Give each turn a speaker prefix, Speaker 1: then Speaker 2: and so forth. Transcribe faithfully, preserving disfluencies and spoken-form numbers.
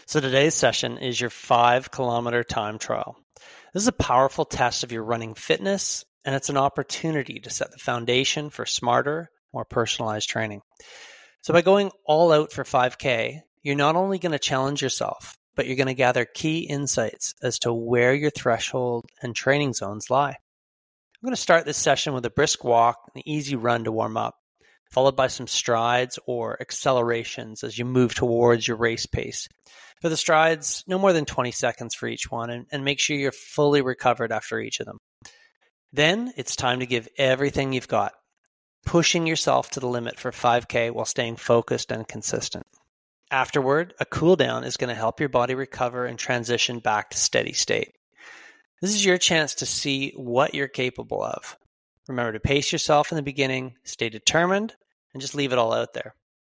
Speaker 1: So today's session is your five kilometer time trial. This is a powerful test of your running fitness, and it's an opportunity to set the foundation for smarter, more personalized training. So by going all out for five K, you're not only going to challenge yourself, but you're going to gather key insights as to where your threshold and training zones lie. I'm going to start this session with a brisk walk and an easy run to warm up, followed by some strides or accelerations as you move towards your race pace. For the strides, no more than twenty seconds for each one, and, and make sure you're fully recovered after each of them. Then it's time to give everything you've got, pushing yourself to the limit for five K while staying focused and consistent. Afterward, a cool down is going to help your body recover and transition back to steady state. This is your chance to see what you're capable of. Remember to pace yourself in the beginning, stay determined, and just leave it all out there.